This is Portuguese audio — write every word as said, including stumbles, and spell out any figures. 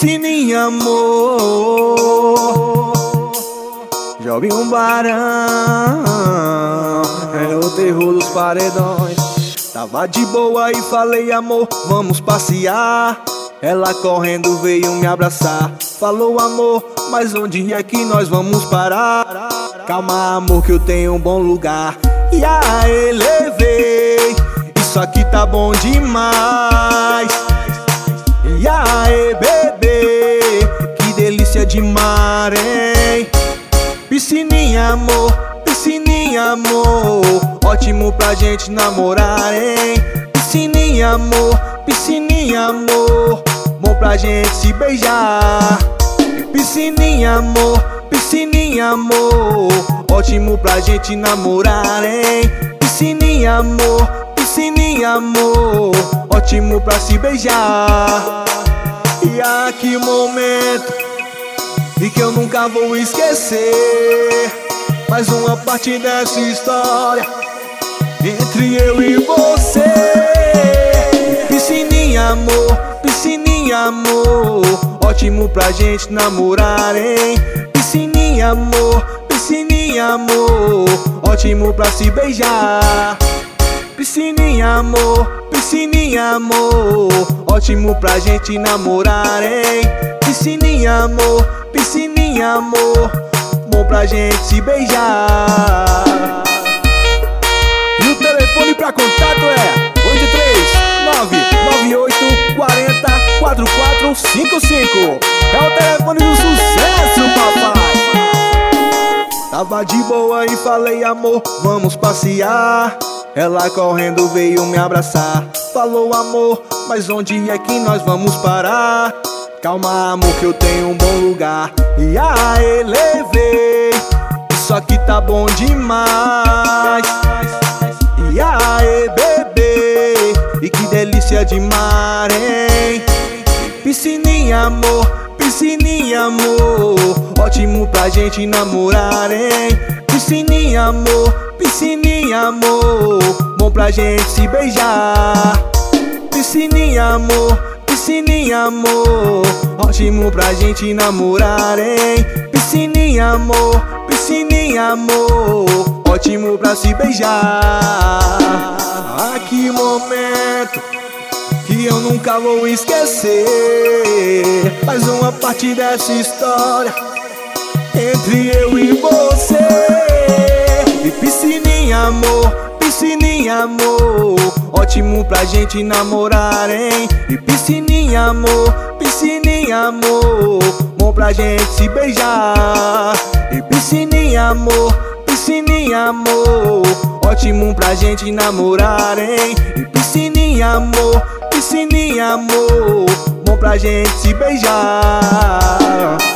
piscininha, amor. Jogue um barão, é o terror dos paredões. Tava de boa e falei, amor, vamos passear. Ela correndo veio me abraçar. Falou, amor, mas onde é que nós vamos parar? Calma, amor, que eu tenho um bom lugar. E aí, levei, isso aqui tá bom demais. E aí, bebê, que delícia de mar, hein? Piscininha, amor, piscininha, amor, ótimo pra gente namorar, hein? Piscininha, amor, piscininha, amor, bom pra gente se beijar. Piscininha, amor, piscininha, amor, ótimo pra gente namorar, hein? Piscininha, amor, piscininha, amor, ótimo pra se beijar. E a que momento e que eu nunca vou esquecer. Mais uma parte dessa história entre eu e você. Piscininha, amor, piscininha, amor, ótimo pra gente namorar, hein? Piscininha, amor, piscininha, amor, ótimo pra se beijar. Piscininha, amor, piscininha, amor, ótimo pra gente namorar, hein? Piscininha, amor, piscininha, amor, bom pra gente se beijar. E o telefone pra contato é oito três nove nove oito quatro zero quatro quatro cinco cinco. É o telefone do sucesso, papai. Tava de boa e falei, amor, vamos passear. Ela correndo veio me abraçar. Falou, amor, mas onde é que nós vamos parar? Calma, amor, que eu tenho um bom lugar. E aí, levei, isso aqui tá bom demais. E aí, bebê, e que delícia de mar, hein? Piscininha, amor, piscininha, amor, ótimo pra gente namorar, hein? Piscininha, amor, piscininha, amor, bom pra gente se beijar. Piscininha, amor, piscininha, amor, ótimo pra gente namorar, hein? Piscininha, amor, piscininha, amor, ótimo pra se beijar. Ah, que momento que eu nunca vou esquecer. Mais uma parte dessa história entre eu e você. E piscininha, amor, piscininha, amor, ótimo pra gente namorar, hein? E piscininha, amor, piscininha, amor, bom pra gente se beijar. E piscininha, amor, piscininha, amor, ótimo pra gente namorar, hein? E piscininha, amor, piscininha, amor, bom pra gente se beijar.